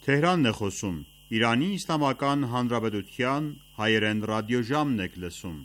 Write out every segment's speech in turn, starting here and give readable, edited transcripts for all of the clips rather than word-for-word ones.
Թեհրանն է խոսում։ Իրանի Իսլամական Հանրապետության հայերեն ռադիոժամն եք լսում։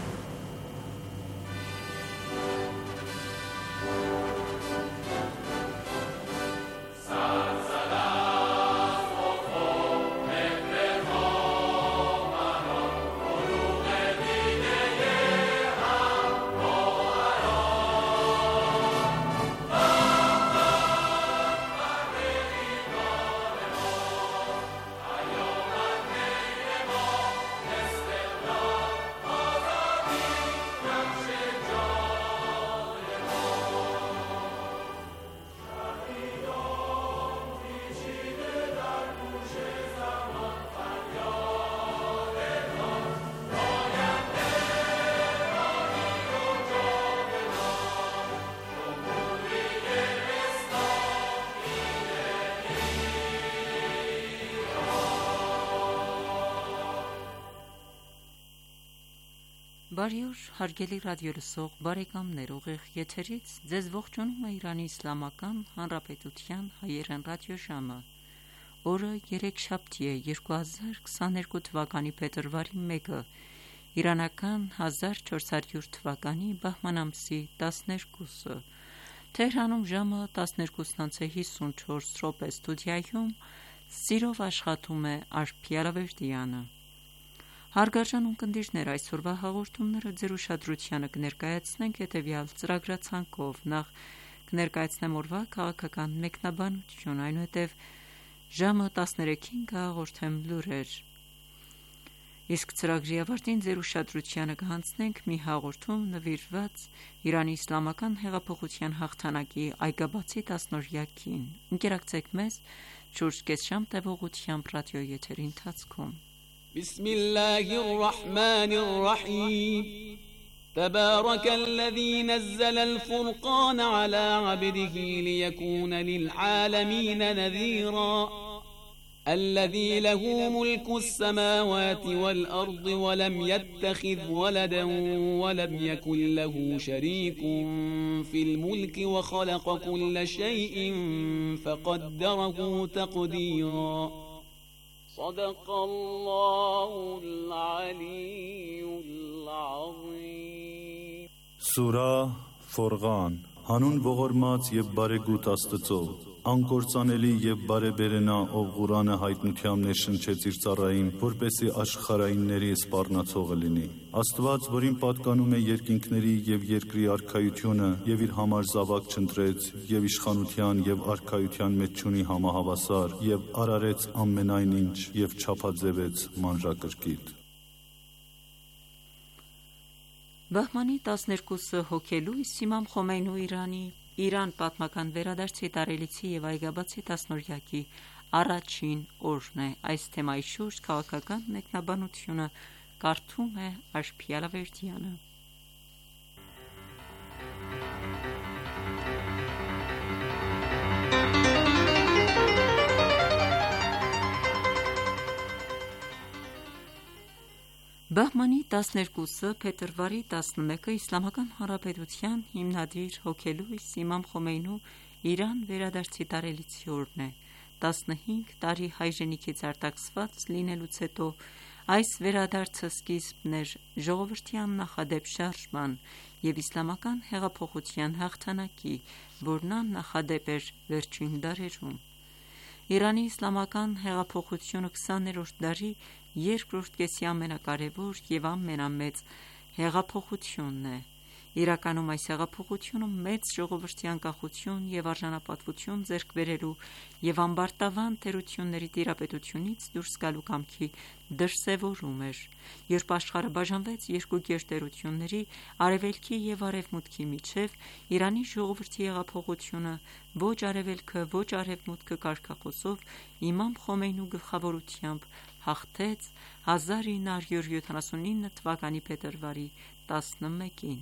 Բարի օր, հարգելի ռադիոլսող բարեկամներ, ուղիղ եթերից ձեզ ողջունում է Իրանի Իսլամական Հանրապետության հայերեն ռադիոժամը։ Օրը երեքշաբթի է, 2022 թվականի փետրվարի 1-ը, իրանական 1400 թվականի բահման ամսի 12-ը։ Թեհրանում ժամը 12:54 ստուդիայում սիրով աշխատում է Արփի Ալավերդյանը։ Հարգարժան ունկնդիրներ, այսօրվա հաղորդումները ձեր ուշադրությանը կներկայացնենք հետևյալ ծրագրացանկով. Նախ կներկայացնեմ օրվա քաղաքական մեկնաբանություն, այնուհետև ժամը 13-ին կհաղորդեմ լուրեր։ Իսկ ծրագրի ավարտին ձեր ուշադրությանը կհանձնենք մի հաղորդում նվիրված Իրանի Իսլամական հեղափոխության հաղթանակի այգաբացի 10-օրյակին։ Ընկերակցեք մեզ շուրջ կես ժամ տևողությամբ ռադիոյի եթերի ընթացքում։ بسم الله الرحمن الرحيم تبارك الذي نزل الفرقان على عبده ليكون للعالمين نذيرا الذي له ملك السماوات والأرض ولم يتخذ ولدا ولم يكن له شريك في الملك وخلق كل شيء فقدره تقديرا صدق الله العلي العظيم Սուրահ Ֆորղան Հանուն ողորմած եւ բարեգութ Աստծո Անկործանելի եւ բարեբերենա, ով Ղուրանը հայտնությամբ ներշնչեց իր ծառային, որպեսզի աշխարհայինների սպառնացողը լինի։ Աստված, որին պատկանում է երկինքների եւ երկրի արքայությունը, եւ իր համար զավակ չընտրեց, եւ իշխանության եւ արքայության մեջ չունի համահավասար, եւ արարեց ամենայն ինչ եւ չափաձևեց մանրակրկիտ։ Բահմանի 12-ը հոգելույս Իմամ Խոմեյնու Իրան պատմական վերադարձի տարելիցի եւ այգաբացի 10-օրյակի առաջին օրն է։ Այս թեմայի շուրջ քաղաքական մեկնաբանությունը կարդում է Արփի Ալավերդյանը։ Բահմանի 12-ը փետրվարի 11-ը Իսլամական Հանրապետության հիմնադիր հոգելույս Իմամ Խոմեյնու Իրան վերադարձի տարելիցի օրն է։ 15 տարի հայրենիքից արտաքսված լինելուց հետո այս վերադարձը սկիզբն էր ժողովրդյան նախադեպ շարժման եւ իսլամական հեղափոխության հաղթանակի, որն աննախադեպ էր վերջին դարերում։ Իրանի իսլամական հեղափոխությունը 20-րդ դարի երկրորդ կեսի ամենակարևոր եւ ամենամեծ հեղափոխությունն է։ Իրականում այս հեղափոխությունը մեծ ժողովրդի անկախություն եւ արժանապատվություն ձեռք բերելու եւ ամբարտավան թերությունների տիրապետությունից դուրս գալու կամքի դրսեւորում էր։ Երբ աշխարհը բաժանվեց երկու գերտերությունների՝ արևելքի եւ արևմուտքի միջև, Իրանի ժողովրդի հեղափոխությունը ոչ արևելքը, ոչ արևմուտքը կարգախոսով Իմամ Խոմեյնու գլխավորությամբ հաղթեց 1979 թվականի փետրվարի 11-ին։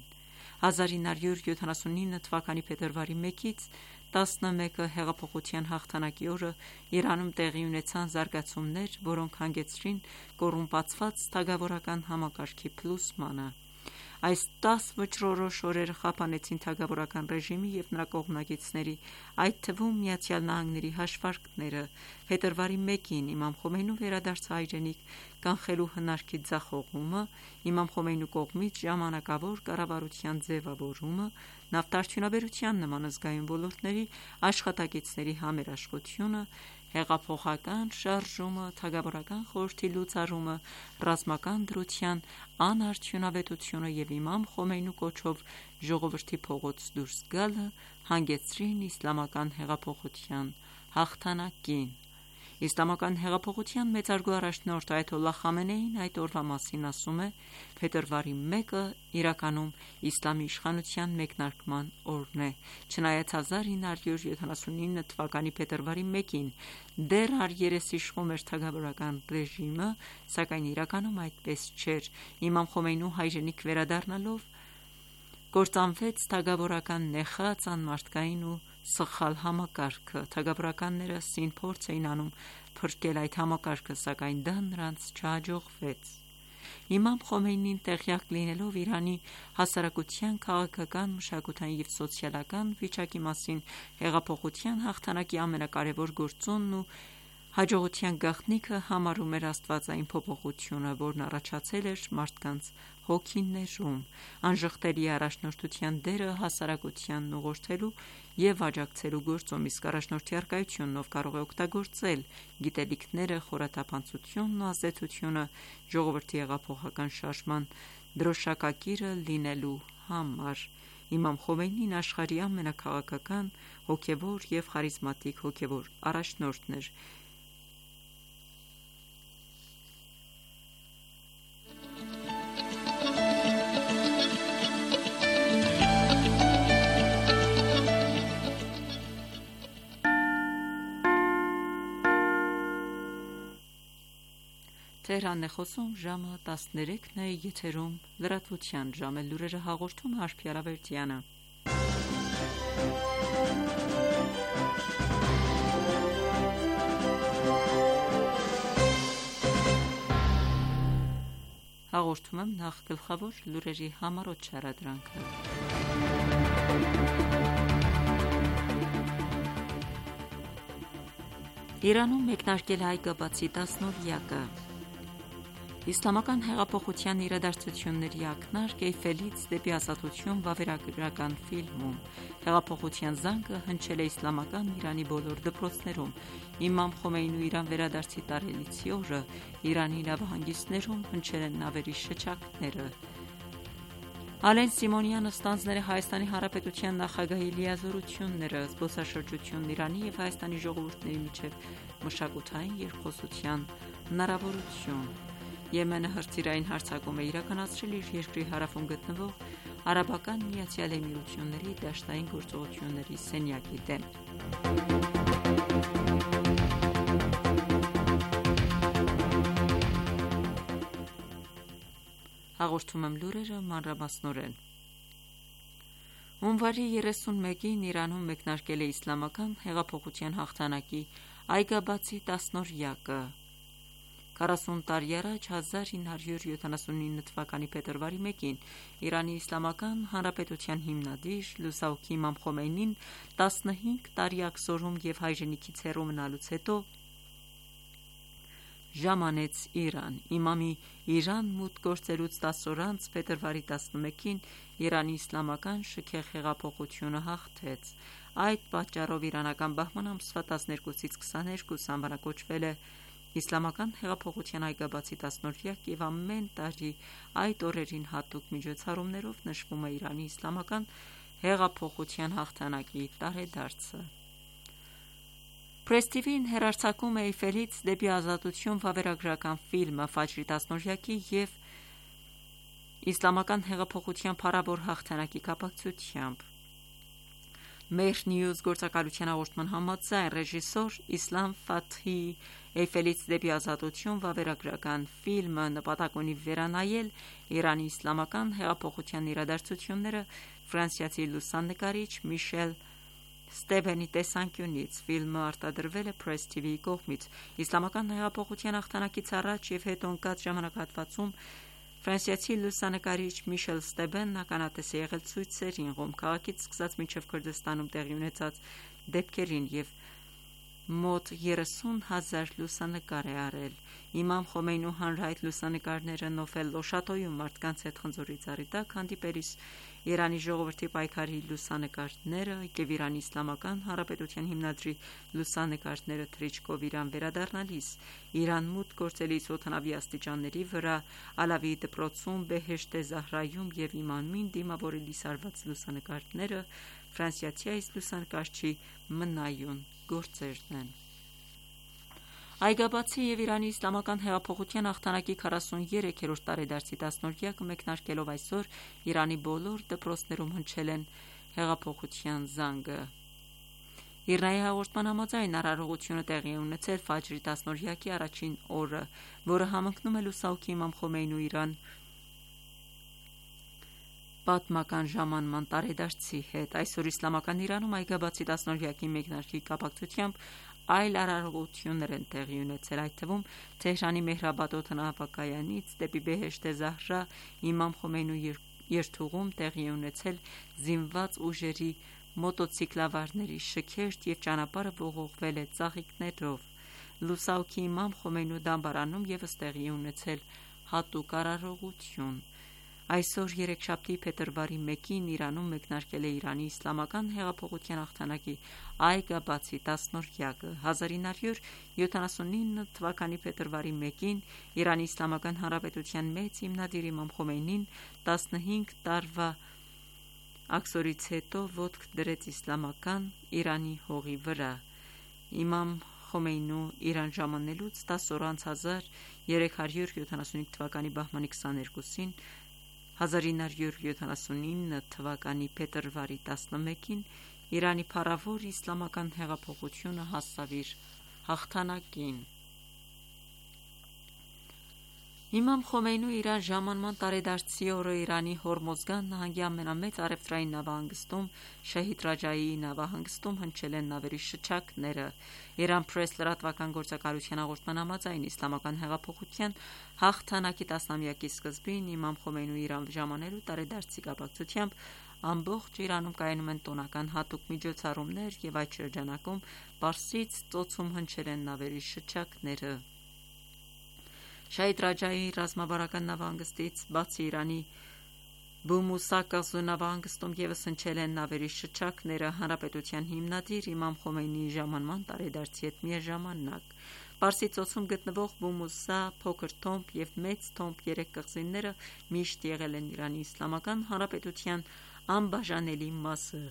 1979 թվականի փետրվարի 1-ից 11-ը հեղափոխության հաղթանակի օրը Իրանում տեղի ունեցան զարգացումներ, որոնք հանգեցրին կոռումպացված թագավորական համակարգի փլուզմանը։ Այս 10 վճռորոշ օրերը խափանեցին թագավորական ռեժիմի և նրա կողմնակիցների, այդ թվում ԱՄՆ-ի հաշվարկները։ Փետրվարի 1-ին Իմամ Խոմեյնու վերադարձը հայրենիք կանխելու հնարքի ձախողումը, Իմամ Խոմեյնու կողմից ժամանակավոր կառավարության ձևավորումը, նավթարդյունաբերության նման զգայուն ոլորտների աշխատակիցների համերաշխությունը, հեղափոխական շարժումը, թագավորական խորհրդի լուծարումը, ռազմական դրության անարդյունավետությունը և Իմամ Խոմեյնու կոչով ժողովրդի փողոց դուրս գալը հանգեցրին իսլամական հեղափոխության հաղթանակին։ Իսլամական հեղափոխության մեծարգո առաջնորդ այաթոլլահ Խամենեին այդ օրվա մասին ասում է. «Փետրվարի 1-ը իրականում իսլամի իշխանության մեկնարկման օրն է։ Չնայած 1979 թվականի փետրվարի 1-ին դեռ առերես իշխում էր թագավորական ռեժիմը, սակայն իրականում այդպես չէր։ Իմամ Խոմեյնու հայրենիք վերադառնալով կործանվեց թագավորական նեխած, անմարդկային ու սխալ համակարգը։ Թագավորականները սին փորձ էին անում փրկել այդ համակարգը, սակայն դա նրանց չհաջողվեց»։ Իմամ Խոմեյնին տեղյակ լինելով Իրանի հասարակության քաղաքական, մշակութային և սոցիալական վիճակի մասին, հեղափոխության հաղթանակի ամենակարևոր գործոնն ու հաջողության գաղտնիքը համարում էր աստվածային փոփոխությունը, որն առաջացել էր մարդկանց հոգիներում։ Անժխտելի է առաջնորդության դերը հասարակությանն ուղղորդելու և աջակցելու գործում, իսկ առաջնորդի առկայությունն, ով կարող է օգտագործել գիտելիքները, խորաթափանցությունն ու ազդեցությունը ժողովրդի հեղափոխական շարժման դրոշակակիրը լինելու համար։ Իմամ Խոմեյնին աշխարհի ամենաքաղաքական, հոգևոր և խարիզմատիկ հոգևոր առաջնորդն էր։ Թեհրանն է խոսում, ժամը 13-ն է, եթերում լրատվության ժամ է, լուրերը հաղորդում է Արփի Արավերդյանը։ Հաղորդում եմ նախ գլխավոր լուրերի համառոտ շարադրանքը։ Իրանում մեկնարկել է այգաբացի 10-օրյակը։ Իսլամական հեղափոխության իրադարձությունների ակնարկ Էյֆելից դեպի ազատություն վավերագրական ֆիլմում։ Հեղափոխության զանգը հնչել է իսլամական Իրանի բոլոր դպրոցներում։ Իմամ Խոմեյնու Իրան վերադարձի տարելիցի օրը Իրանի նավահանգիստներում հնչել են նավերի շչակները։ Ալեն Սիմոնյանը ստանձնել է Հայաստանի Հանրապետության նախագահի լիազորությունները, զբոսաշրջությունն Իրանի և Հայաստանի ժողովուրդների միջև մշակութային երկխոսության հնարավորություն։ Եմենը հրթիռային հարձակում է իրականացրել իր երկրի հարավում գտնվող Արաբական Միացյալ Էմիրությունների դաշտային գործողությունների սենյակի դեմ։ Հաղորդում եմ լուրերը մանրամասնորեն։ Հունվարի 31-ին Իրանում մեկնարկել է իսլամական հեղափոխության հաղթանակի այգաբացի 10-օրյակը։ 40 տարի առաջ 1979 թվականի փետրվարի 1-ին Իրանի Իսլամական Հանրապետության հիմնադիր լուսահոգի Իմամ Խոմեյնին 15 տարի աքսորում և հայրենիքից հեռու մնալուց հետո ժամանեց Իրան։ Իմամի Իրան մուտք գործելուց 10 օր անց փետրվարի 11-ին Իրանի իսլամական շքեղ հեղափոխությունը հաղթեց։ Այդ պատճառով իրանական բահման ամսվա 12-ից 22 անվանակոչվել է Իսլամական հեղափոխության այգաբացի 10-օրյակ և ամեն տարի այդ օրերին հատուկ միջոցառումներով նշվում է Իրանի իսլամական հեղափոխության հաղթանակի տարեդարձը։ Press TV-ն հեռարձակում է Էյֆելից դեպի ազատություն վավերագրական ֆիլմը Ֆաջրի 10-օրյակի և իսլամական հեղափոխության փառավոր հաղթանակի կապակցությամբ։ Mehr News գործակալության հաղորդման համաձայն ռեժիսոր Իսլամ Ֆաթհի Էյֆելից դեպի ազատություն վավերագրական ֆիլմը նպատակ ունի վերանայել Իրանի իսլամական հեղափոխության իրադարձությունները ֆրանսիացի լուսանկարիչ Միշել Ստեվենի տեսանկյունից։ Ֆիլմը արտադրվել է Press TV-ի կողմից։ Իսլամական հեղափոխության հաղթանակից առաջ և հետո ընկած ժամանակահատվածում Ֆրանսիացի լուսանկարիչ Միշել Ստեբենն ականատես է եղել ցույցերին, Ղոմ քաղաքից սկսած մինչև Քրդստանում տեղի ունեցած դեպքերին և մոտ 30,000 լուսանկար է արել։ Իմամ Խոմեյնու հանրահայտ լուսանկարները Նոֆել Լոշաթոյում մարդկանց հետ խնձորի ծառի տակ հանդիպելիս, Իրանի ժողովրդի պայքարի լուսանկարները և Իրանի Իսլամական Հանրապետության հիմնադրի լուսանկարները թռիչքով Իրան վերադառնալիս, Իրան մուտք գործելիս օդանավի աստիճանների վրա, Ալավի դպրոցում, Բեհեշթե Զահրայում և Իմամին դիմավորելիս արված լուսանկարները ֆրանսիացի այս լուսանկարչի մնայուն գործերն են։ Այգաբացի և Իրանի Իսլամական հեղափոխության հաղթանակի 43-րդ տարեդարձի դասնօրյակը մեկնարկելով այսօր Իրանի բոլոր դպրոցներում հնչել են հեղափոխության զանգը։ Իրնայի հաղորդման համաձայն արարողությունը տեղի է ունեցել Ֆաջրի դասնօրյակի առաջին օրը, որը համընկնում է լուսահոգի Իմամ Խոմեյնու Իրան պատմական ժամանման տարեդարձի հետ։ Այսօր իսլամական Իրանում այգաբացի դասնօրյակի մեկնարկի կապակցությամբ այլ արարողություններ են տեղի ունեցել, այդ թվում Թեհրանի Մեհրաբադ օդանավակայանից դեպի Բեհեշթե Զահրա Իմամ Խոմեյնու երթուղում տեղի է ունեցել զինված ուժերի մոտոցիկլավարների շքերթ և ճանապարհը ողողվել է ծաղիկներով։ Լուսահոգի Իմամ Խոմեյնու դամբարանում ևս տեղի է ունեցել հատուկ արարողություն։ Այսօր երեքշաբթի փետրվարի 1-ին Իրանում մեկնարկել է Իրանի Իսլամական հեղափոխության հաղթանակի այգաբացի դասնօրյակը։ 1979 թվականի փետրվարի 1-ին Իրանի Իսլամական Հանրապետության մեծ հիմնադիր Իմամ Խոմեյնին 15 տարվա աքսորից հետո ոտք դրեց իսլամական Իրանի հողի վրա։ Իմամ Խոմեյնու Իրան ժամանելուց 10 օր անց 1375 թվականի բահմանի 22-ին 1979 թվականի փետրվարի 11-ին Իրանի փառավոր իսլամական հեղափոխությունը հասավ իր հաղթանակին։ Իմամ Խոմեյնու Իրան ժամանման տարեդարձի օրը Իրանի Հորմոզգան նահանգի ամենամեծ առևտրային նավահանգստում Շահիդ Ռաջայիի նավահանգստում հնչել են նավերի շչակները։ Iran Press լրատվական գործակալության հաղորդման համաձայն իսլամական հեղափոխության հաղթանակի 10-ամյակի սկզբին Իմամ Խոմեյնու Իրան ժամանելու տարեդարձի կապակցությամբ ամբողջ Իրանում կայանում են տոնական հատուկ միջոցառումներ և այդ շրջանակում Պարսից ծոցում հնչել են նավերի շչակները։ Շահիդ Ռաջայիի ռազմավարական նավահանգստից բացի Իրանի Բումուսակազու նավահանգստում ևս հնչել են նավերի շչակները հանրապետության հիմնադիր Իմամ Խոմեյնիի ժամանման տարեդարձի հետ միաժամանակ։ Պարսից ծոցում գտնվող Բումուսա, Փոքր Թոմբ և Մեծ Թոմբ երեք կղզիները միշտ եղել են Իրանի Իսլամական Հանրապետության անբաժանելի մասը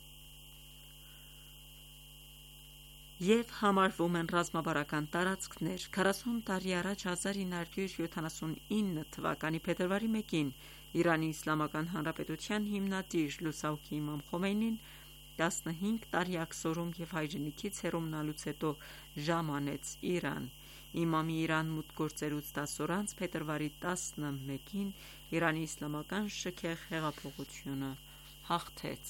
և համարվում են ռազմավարական տարածքներ։ 40 տարի առաջ 1979 թվականի փետրվարի 1-ին Իրանի Իսլամական Հանրապետության հիմնադիր լուսահոգի Իմամ Խոմեյնին 15 տարի աքսորում և հայրենիքից հեռու հետո ժամանեց Իրան։ Իմամի Իրան մուտք գործելուց 10 օր անց փետրվարի 11-ին Իրանի իսլամական շքեղ հեղափոխությունը հաղթեց։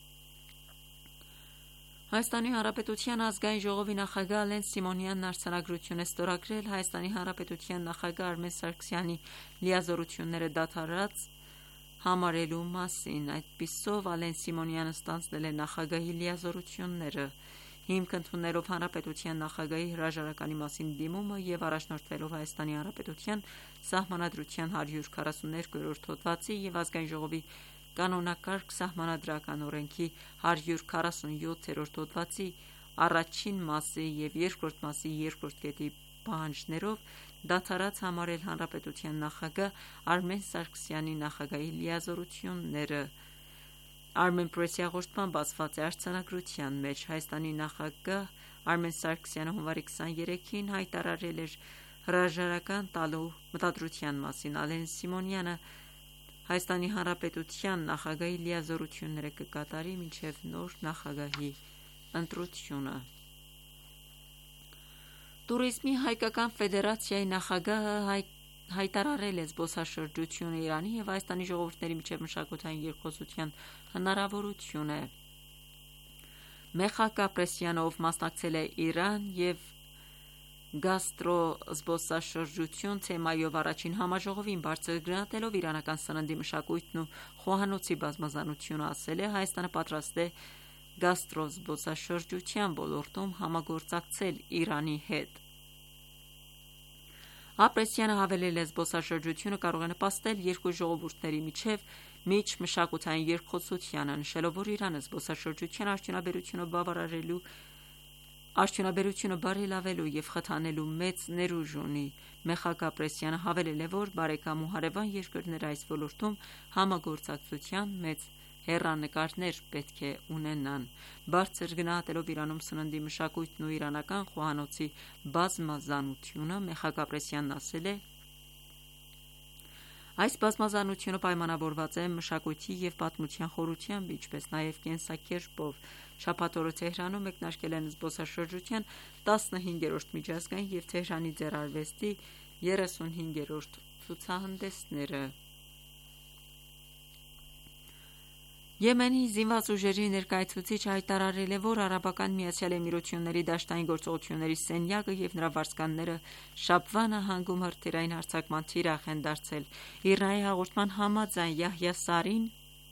Հայաստանի Հանրապետության ազգային ժողովի նախագահ Ալեն Սիմոնյանն արձանագրություն է ստորագրել Հայաստանի Հանրապետության նախագահ Արմեն Սարգսյանի լիազորությունները դադարած համարելու մասին։ Այդպիսով Ալեն Սիմոնյանը ստանձնել է նախագահի լիազորությունները։ Հիմք ընդունելով Հանրապետության նախագահի հրաժարականի մասին դիմումը և առաջնորդվելով Հայաստանի Հանրապետության Սահմանադրության 142-րդ հոդվածի և ազգային ժողովի կանոնակարգ սահմանադրական օրենքի 147-րդ հոդվածի առաջին մասի և երկրորդ մասի երկրորդ կետի պահանջներով դադարած համարել Հանրապետության նախագահ Արմեն Սարգսյանի նախագահի լիազորությունները։ Armen Press-ի հաղորդման բացված է արձանագրության մեջ Հայաստանի նախագահ Արմեն Սարգսյանը հունվարի 23-ին հայտարարել էր հրաժարական տալու մտադրության մասին։ Ալեն Սիմոնյանը Հայաստանի Հանրապետության նախագահի լիազորությունները կկատարի մինչև նոր նախագահի ընտրությունը։ Տուրիզմի հայկական ֆեդերացիայի նախագահը հայտարարել է զբոսաշրջությունը Իրանի և Հայաստանի ժողովուրդների միջև մշակութային երկխոսության հնարավորությունը։ Մեխակ Ապրեսյանը, ով մասնակցել է Իրան և Հայաստանի ժողովրդների միջև մշակութային երկխոսության հնարավորությունը հանդիպումներին, հայտարարել է, որ Հայաստանի Հանրապետության նախագահի հրաժարականը կապի Հայաստանի ժողովրդների միջև մշակութային երկխոսության հնարավորությունը։ Մեխակ Ապրեսյանը, ով մասնակցել է Իրան և գաստրոզբոսաշրջություն թեմայով առաջին համաժողովին բարձր գնահատելով իրանական սննդի մշակույթն ու խոհանոցի բազմազանությունը, ասել է Հայաստանը պատրաստ է գաստրոզբոսաշրջության ոլորտում համագործակցել Իրանի հետ։ Ապրեսյանը հավելել է, զբոսաշրջությունը կարող է նպաստել երկու ժողովուրդների միջև միջմշակութային երկխոսությանը, նշելով, որ Իրանը զբոսաշրջության արդյունաբերությունը բարելավելու և խթանելու մեծ ներուժ ունի։ Մեխակ Ապրեսյանը հավելել է, որ բարեկամ ու հարևան երկրները այս ոլորտում համագործակցության մեծ հեռանկարներ պետք է ունենան։ Բարձր գնահատելով Իրանում սննդի մշակույթն ու իրանական խոհանոցի բազմազանությունը, Մեխակ Ապրեսյանն ասել է. այս բազմազանությունը պայմանավորված է մշակույթի և պատմության խորությամբ, ինչպես նաև կենսակերպով։ Շաբաթ օրը Թեհրանում մեկնարկել են զբոսաշրջության 15-րդ միջազգային և Թեհրանի ձեռարվեստի 35-րդ ցուցահանդեսները։ Եմենի զինված ուժերի ներկայացուցիչ հայտարարել է, որ Արաբական Միացյալ Էմիրությունների դաշտային գործողությունների սենյակը և նրա վարձկանները Շաբվա նահանգում հրթիռային հարձակման թիրախ են դարձել։ ԻՌՆԱ-ի հաղորդման համաձայն Յահյա Սարին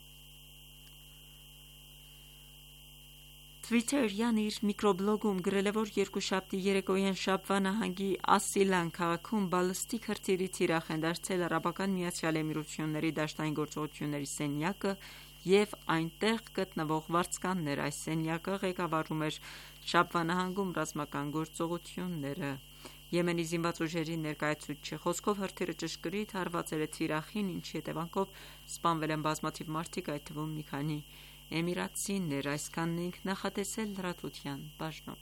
Թվիթերյան իր միկրոբլոգում գրել է, որ երկուշաբթի երեկոյան Շաբվա նահանգի Ասիլան քաղաքում բալիստիկ հրթիռի թիրախ են դարձել Արաբական Միացյալ Էմիրությունների դաշտային գործողությունների սենյակը և այնտեղ գտնվող վարձկանները։ Այս սենյակը ղեկավարում էր Շաբվա նահանգում ռազմական գործողությունները։ Եմենի զինված ուժերի ներկայացուցչի խոսքով հրթիռը ճշգրիտ հարվածել է թիրախին, ինչի հետևանքով սպանվել են բազմաթիվ մարդիկ, այդ թվում մի քանի էմիրացիներ։ Այսքանն էինք նախատեսել լրատվության բաժնում։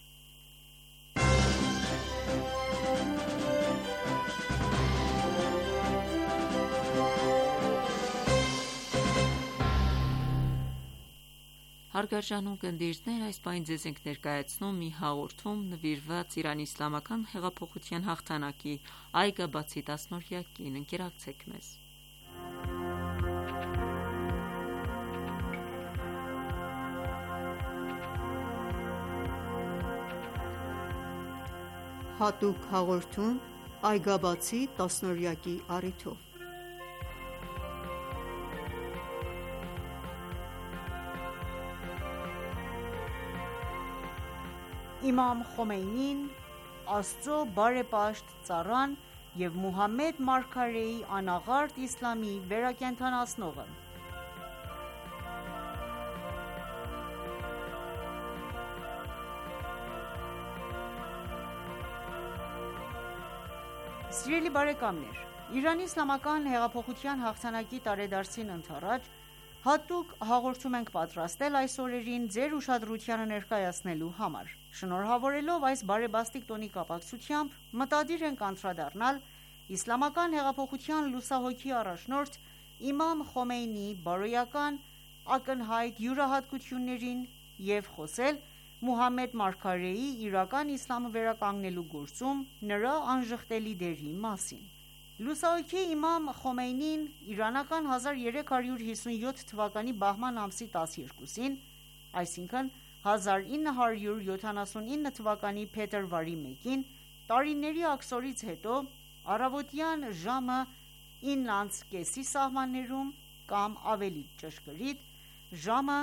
Հարգարժան ունկնդիրներ, այս պահին ձեզ ենք ներկայացնում մի հաղորդում նվիրված Իրանի իսլամական հեղափոխության հաղթանակի այգաբացի 10-օրյակին։ Ընկերակցեք մեզ։ Հատուկ հաղորդում այգաբացի 10-օրյակի առիթով։ Իմամ Խոմեյնին, Աստծո բարեպաշտ ծառան և Մուհամմեդ մարգարեի անաղարտ իսլամի վերակենդանացնողը։ Սիրելի բարեկամներ, Իրանի իսլամական հեղափոխության հաղթանակի տարեդարձին ընդառաջ հատուկ հաղորդում ենք պատրաստել այս օրերին ձեր ուշադրությանը ներկայացնելու համար։ Շնորհավորելով այս բարեբաստիկ տոնի կապակցությամբ, մտադիր ենք անդրադառնալ իսլամական հեղափոխության լուսահոգի առաջնորդ Իմամ Խոմեյնիի բարոյական ակնհայտ յուրահատկություններին և խոսել Մուհամմեդ մարգարեի իրական իսլամը վերականգնելու գործում նրա անժխտելի դերի մասին։ Լուսահոգի Իմամ Խոմեյնին իրանական 1357 թվականի բահման ամսի 12-ին, այսինքն 1979 թվականի փետրվարի 1-ին, տարիների աքսորից հետո, առավոտյան ժամը 9:30 սահմաններում կամ ավելի ճշգրիտ ժամը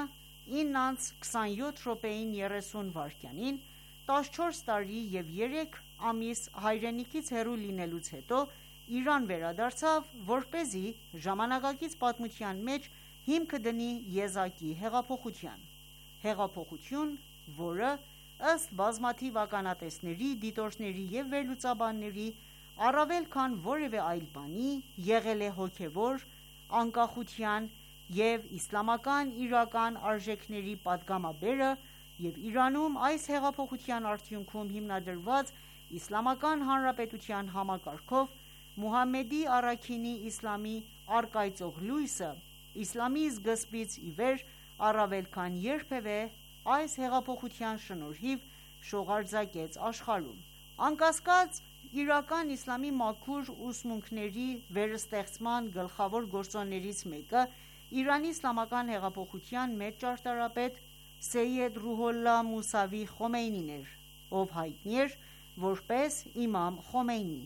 9:27:30 14 տարի և 3 ամիս հայրենիքից հեռու լինելուց հետո Իրան վերադարձավ, որպեսզի ժամանակակից պատմության մեջ հիմքը դնի եզակի հեղափոխության։ Հեղափոխություն, որը ըստ բազմաթիվ ականատեսների, դիտորդների և վերլուծաբանների, առավել քան որևէ այլ բանի, եղել է հոգևոր, անկախության և իսլամական իրական արժեքների պատգամաբերը և Իրանում այս հեղափոխության արդյունքում հիմնադրված Իսլամական Հանրապետության համակարգով Մուհամմեդի առաքինի իսլամի առկայծող լույսը իսլամի սկզբից ի վեր առավել քան երբևէ այս հեղափոխության շնորհիվ շողարձակեց աշխարհում։ Անկասկած, իրական իսլամի մաքուր ուսմունքների վերստեղծման գլխավոր գործոններից մեկը Իրանի իսլամական հեղափոխության մեծ ճարտարապետ Սեյեդ Ռուհոլլահ Մուսավի Խոմեյնին էր, ով հայտնի էր որպես իմամ Խոմեյնի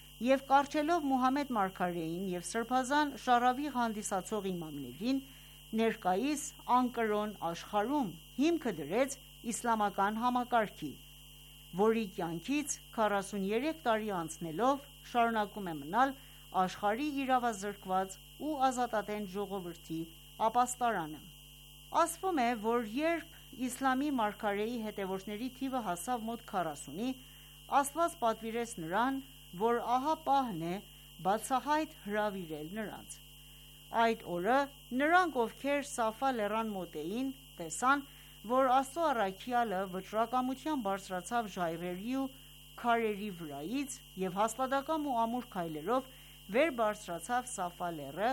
և կառչելով Մուհամմեդ մարգարեին և սրբազան շարավիղ հանդիսացող իմամներին, ներկայիս անկրոն աշխարհում հիմքը դրեց իսլամական համակարգի, որի կյանքից 43 տարի անցնելով շարունակում է մնալ աշխարհի իրավազրկված ու ազատատենչ ժողովրդի ապաստարանը։ Ասվում է, որ երբ իսլամի մարգարեի հետևորդների թիվը հասավ մոտ 40-ի, Աստված պատվիրեց նրան, որ ահա պահն է բացահայտ հրավիրել նրանց։ Այդ օրը նրանք, ովքեր Սաֆա լեռան մոտ էին, տեսան, որ Աստծո առաքյալը վճռակամությամբ բարձրացավ ժայռերի ու քարերի վրայից և հաստատակամ ու ամուր քայլերով վեր բարձրացավ Սաֆա լեռը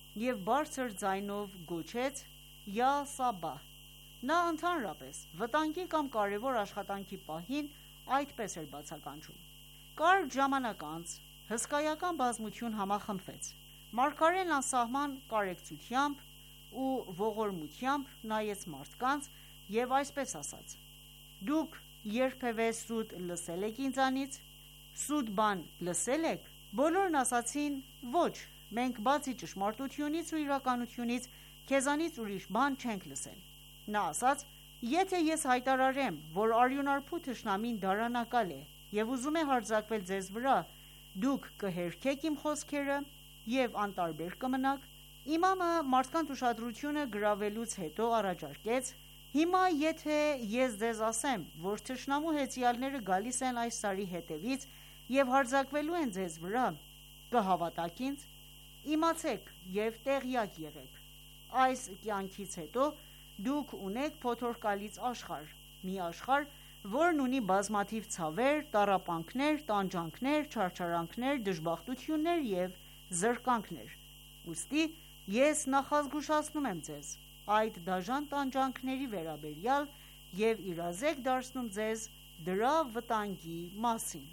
և բարձր ձայնով գոչեց «Յա Սաբահ»։ Նա ընդհանրապես վտանգի կամ կարևոր աշխատանքի պահին այդպես էր բացականչում։ Կարճ ժամանակ անց հսկայական բազմություն համախմբվեց։ Մարգարեն անսահման կարեկցությամբ ու ողորմությամբ նայեց մարդկանց և այսպես ասաց. «Դուք երբևէ սուտ լսել եք ինձանից: Սուտ բան լսել եք»։ Բոլորն ասացին. «Ոչ, մենք բացի ճշմարտությունից ու իրականությունից քեզանից ուրիշ բան չենք լսել»։ Նա ասաց. «Եթե ես հայտարարեմ, որ արյունարբու թշնամին դարանակալ է և ուզում է հարձակվել ձեզ վրա, դուք կհերքեք իմ խոսքերը և անտարբեր կմնաք»։ Իմամը մարդկանց ուշադրությունը գրավելուց հետո առաջարկեց. «Հիմա եթե ես ձեզ ասեմ, որ թշնամու հեծյալները գալիս են այս սարի հետևից և հարձակվելու են ձեզ վրա, կհավատաք ինձ: Իմացեք և տեղյակ եղեք. այս կյանքից հետո դուք ունեք փոթորկալից աշխարհ, մի աշխարհ, որն ունի բազմաթիվ ցավեր, տառապանքներ, տանջանքներ, չարչարանքներ, դժբախտություններ և զրկանքներ: Ուստի ես նախազգուշացնում եմ ձեզ այդ դաժան տանջանքների վերաբերյալ և իրազեկ դարձնում ձեզ դրա վտանգի մասին»։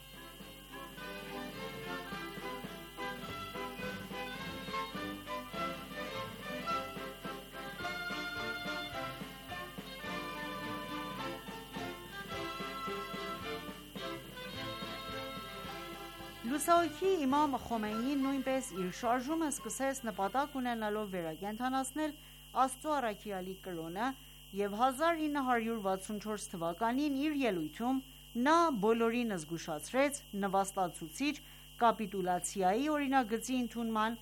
Լուսահոգի իմամ Խոմեյնին նույնպես իր շարժումը սկսեց նպատակ ունենալով վերակենդանացնել Աստծո առաքյալի կրոնը և 1964 թվականին իր ելույթում նա բոլորին զգուշացրեց նվաստացուցիչ կապիտուլյացիայի օրինագծի ընդունման,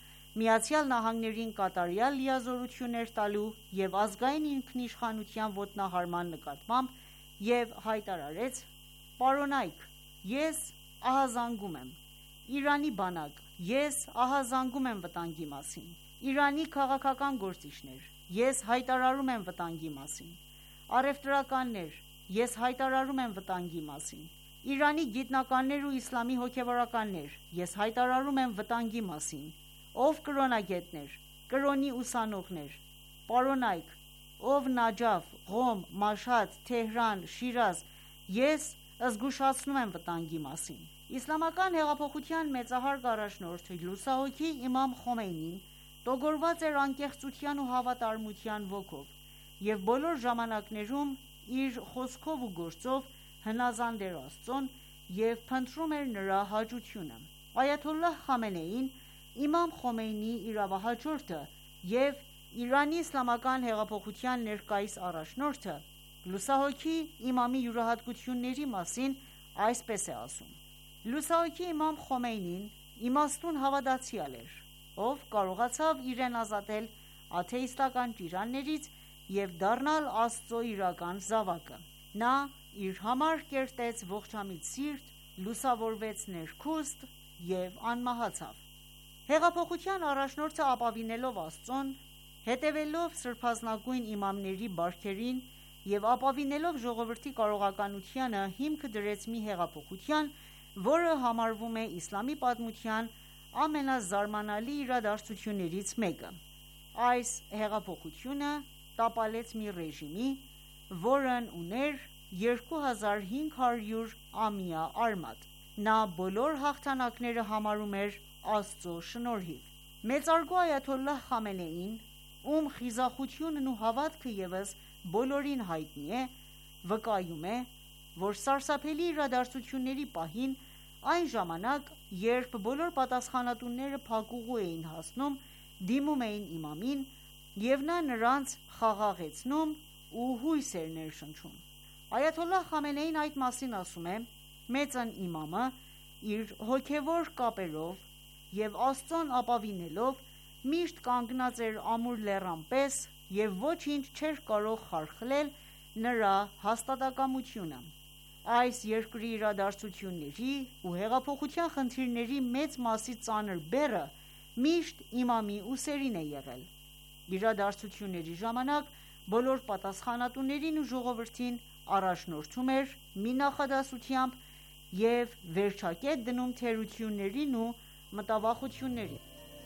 ԱՄՆ-ին կատարյալ լիազորություններ տալու և ազգային ինքնիշխանության ոտնահարման նկատմամբ և հայտարարեց. «Պարոնայք, ես ահազանգում եմ: Իրանի բանակ, ես ահազանգում եմ վտանգի մասին: Իրանի քաղաքական գործիչներ, ես հայտարարում եմ վտանգի մասին: Առևտրականներ, ես հայտարարում եմ վտանգի մասին: Իրանի գիտնականներ ու իսլամի հոգևորականներ, ես հայտարարում եմ վտանգի մասին: Ով կրոնագետներ, կրոնի ուսանողներ, պարոնայք, ով Նաջաֆ, Ղոմ, Մաշհադ, Թեհրան, Շիրազ, ես զգուշացնում եմ վտանգի մասին»։ Իսլամական հեղափոխության մեծահարգ առաջնորդ լուսահոգի իմամ Խոմեյնին տոգորված էր անկեղծության ու հավատարմության ոգով և բոլոր ժամանակներում իր խոսքով ու գործով հնազանդ էր Աստծուն և փնտրում էր նրա հաճությունը։ Այաթոլլահ Խամենեին, իմամ Խոմեյնիի իրավահաջորդը և Իրանի իսլամական հեղափոխության ներկայիս առաջնորդը, լուսահոգի իմամի յուրահատկությունների մասին այսպես է ասում. «Լուսահոգի իմամ Խոմեյնին իմաստուն հավատացյալ էր, ով կարողացավ իրեն ազատել աթեիստական ճիրաններից և դառնալ Աստծո իրական զավակը: Նա իր համար կերտեց ողջամիտ սիրտ, լուսավորվեց ներքուստ և անմահացավ»։ Հեղափոխության առաջնորդը ապավինելով Աստծուն, հետևելով սրբազանագույն իմամների բարքերին և ապավինելով ժողովրդի կարողականությանը, հիմքը դրեց մի հեղափոխության, որը համարվում է իսլամի պատմության ամենազարմանալի իրադարձություններից մեկը։ Այս հեղափոխությունը տապալեց մի ռեժիմի, որն ուներ 2500-ամյա արմատ: Նա բոլոր հաղթանակները համարում էր Աստծո շնորհիվ։ Մեծարգո այաթոլլահ Խամենեին, ում խիզախությունն ու հավատքը ևս բոլորին հայտնի է, վկայում է, որ սարսափելի իրադարձությունների պահին, այն ժամանակ, երբ բոլոր պատասխանատուները փակուղու էին հասնում, դիմում էին իմամին և նա նրանց խաղաղեցնում ու հույս էր ներշնչում։ Այաթոլլահ Խամենեին այդ մասին ասում է. «Մեծն իմամը իր հոգևոր կապերով և Աստծուն ապավինելով միշտ կանգնած էր ամուր լեռան պես և ոչինչ չէր կարող խարխլել նրա հաստատակամությունը։ Այս երկրի իրադարձությունների ու հեղափոխության խնդիրների մեծ մասի ծանր բեռը միշտ իմամի ուսերին է եղել։ Իրադարձությունների ժամանակ բոլոր պատասխանատուներին ու ժողովրդին առաջնորդում էր մի նախադասությամբ և վերջակետ դնում թերություններին ու մտավախություններին»։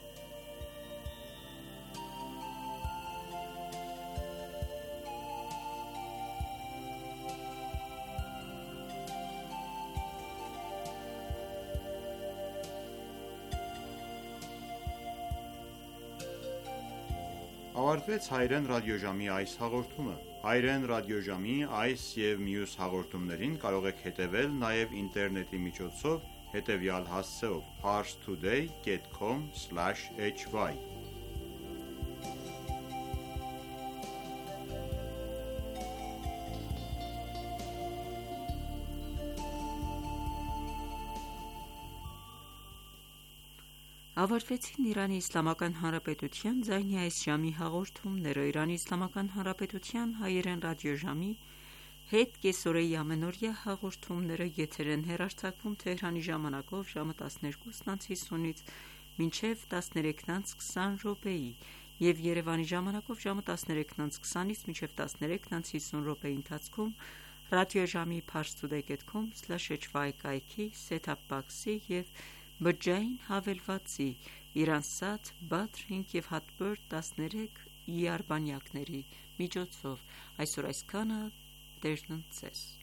Ավարտվեց Հայրեն ռադիոժամի այս հաղորդումը։ Հայրեն ռադիոժամի այս և մյուս հաղորդումներին կարող եք հետևել նաև ինտերնետի միջոցով հետևյալ հասցեով՝ parstoday.com/hy Ավարտվեցին Իրանի Իսլամական Հանրապետության ձայնի այս ժամի հաղորդումները։ Իրանի Իսլամական Հանրապետության հայերեն ռադիոժամի հետ կեսօրեի ամենօրյա հաղորդումները եթեր են հեռարձակվում Թեհրանի ժամանակով ժամը 12:50-ից մինչև 13:20 րոպեի և Երևանի ժամանակով ժամը 13:20-ից մինչև 13:50 րոպեի ընթացքում ռադիոժամի parstoday.com/hy կայքի set-top box-ի և բջջային հավելվածի Իրանսատ, Բադր 5 և Հատբերդ 13 արբանյակների միջոցով։ Այսօր այսքանը, Տերն ընդ ձեզ։